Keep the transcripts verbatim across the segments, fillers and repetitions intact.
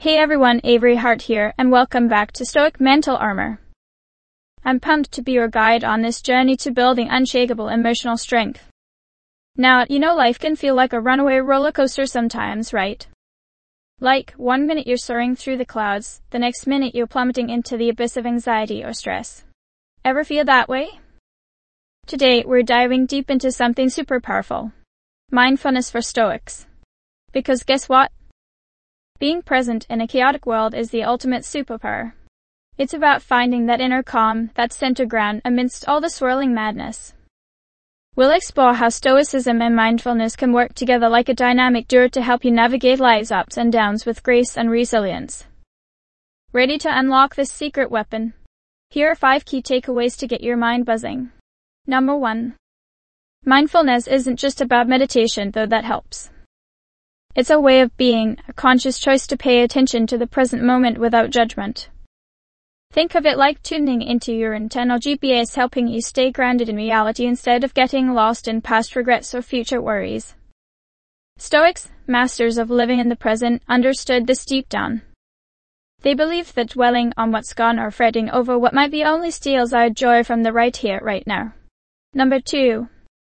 Hey everyone, Avery Hart here, and welcome back to Stoic Mental Armor. I'm pumped to be your guide on this journey to building unshakable emotional strength. Now, you know life can feel like a runaway roller coaster sometimes, right? Like, one minute you're soaring through the clouds, the next minute you're plummeting into the abyss of anxiety or stress. Ever feel that way? Today, we're diving deep into something super powerful. Mindfulness for Stoics. Because guess what? Being present in a chaotic world is the ultimate superpower. It's about finding that inner calm, that center ground amidst all the swirling madness. We'll explore how Stoicism and mindfulness can work together like a dynamic duo to help you navigate life's ups and downs with grace and resilience. Ready to unlock this secret weapon? Here are five key takeaways to get your mind buzzing. Number one. Mindfulness isn't just about meditation, though that helps. It's a way of being, a conscious choice to pay attention to the present moment without judgment. Think of it like tuning into your internal G P S, helping you stay grounded in reality instead of getting lost in past regrets or future worries. Stoics, masters of living in the present, understood this deep down. They believed that dwelling on what's gone or fretting over what might be only steals our joy from the right here, right now. Number two.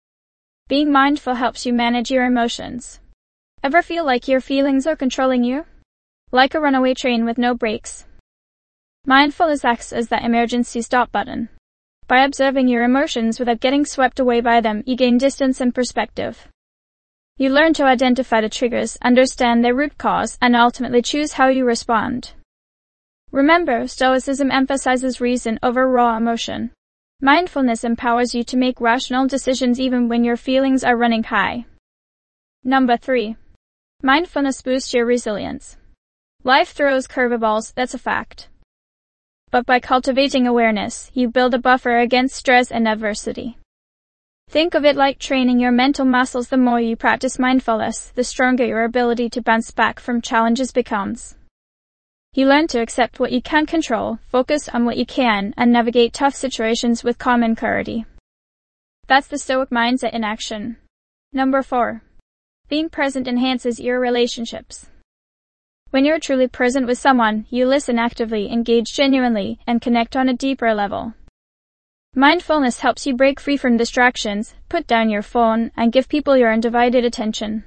Being mindful helps you manage your emotions. Ever feel like your feelings are controlling you? Like a runaway train with no brakes? Mindfulness acts as that emergency stop button. By observing your emotions without getting swept away by them, you gain distance and perspective. You learn to identify the triggers, understand their root cause, and ultimately choose how you respond. Remember, Stoicism emphasizes reason over raw emotion. Mindfulness empowers you to make rational decisions even when your feelings are running high. Number three. Mindfulness boosts your resilience. Life throws curveballs, that's a fact. But by cultivating awareness, you build a buffer against stress and adversity. Think of it like training your mental muscles. The more you practice mindfulness, the stronger your ability to bounce back from challenges becomes. You learn to accept what you can't control, focus on what you can, and navigate tough situations with calm and clarity. That's the Stoic mindset in action. Number four. Being present enhances your relationships. When you're truly present with someone, you listen actively, engage genuinely, and connect on a deeper level. Mindfulness helps you break free from distractions, put down your phone, and give people your undivided attention.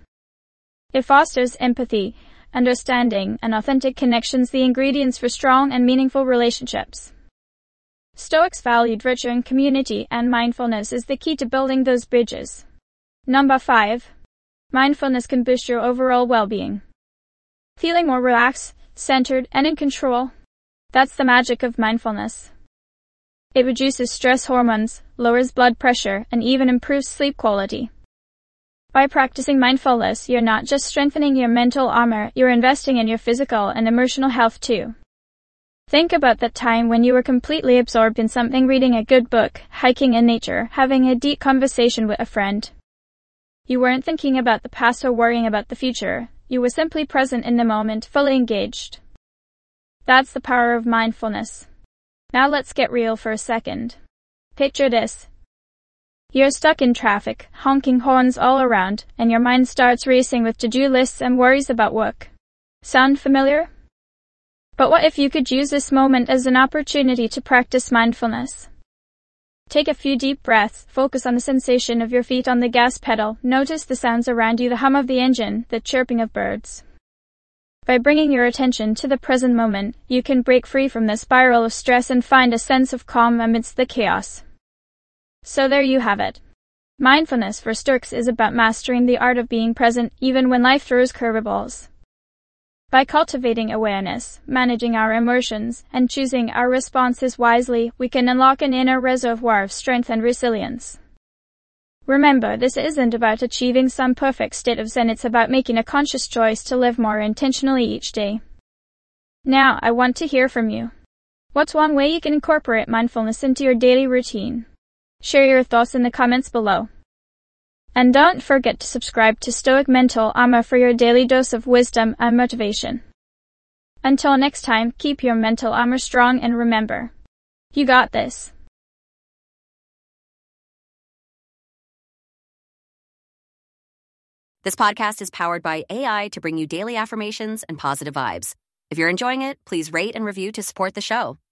It fosters empathy, understanding, and authentic connections, the ingredients for strong and meaningful relationships. Stoics valued virtue and community, and mindfulness is the key to building those bridges. Number five. Mindfulness can boost your overall well-being. Feeling more relaxed, centered, and in control? That's the magic of mindfulness. It reduces stress hormones, lowers blood pressure, and even improves sleep quality. By practicing mindfulness, you're not just strengthening your mental armor, you're investing in your physical and emotional health too. Think about that time when you were completely absorbed in something, reading a good book, hiking in nature, having a deep conversation with a friend. You weren't thinking about the past or worrying about the future. You were simply present in the moment, fully engaged. That's the power of mindfulness. Now let's get real for a second. Picture this. You're stuck in traffic, honking horns all around, and your mind starts racing with to-do lists and worries about work. Sound familiar? But what if you could use this moment as an opportunity to practice mindfulness? Take a few deep breaths, focus on the sensation of your feet on the gas pedal, notice the sounds around you, the hum of the engine, the chirping of birds. By bringing your attention to the present moment, you can break free from the spiral of stress and find a sense of calm amidst the chaos. So there you have it. Mindfulness for Stoics is about mastering the art of being present even when life throws curveballs. By cultivating awareness, managing our emotions, and choosing our responses wisely, we can unlock an inner reservoir of strength and resilience. Remember, this isn't about achieving some perfect state of zen, it's about making a conscious choice to live more intentionally each day. Now, I want to hear from you. What's one way you can incorporate mindfulness into your daily routine? Share your thoughts in the comments below. And don't forget to subscribe to Stoic Mental Armor for your daily dose of wisdom and motivation. Until next time, keep your mental armor strong and remember, you got this. This podcast is powered by A I to bring you daily affirmations and positive vibes. If you're enjoying it, please rate and review to support the show.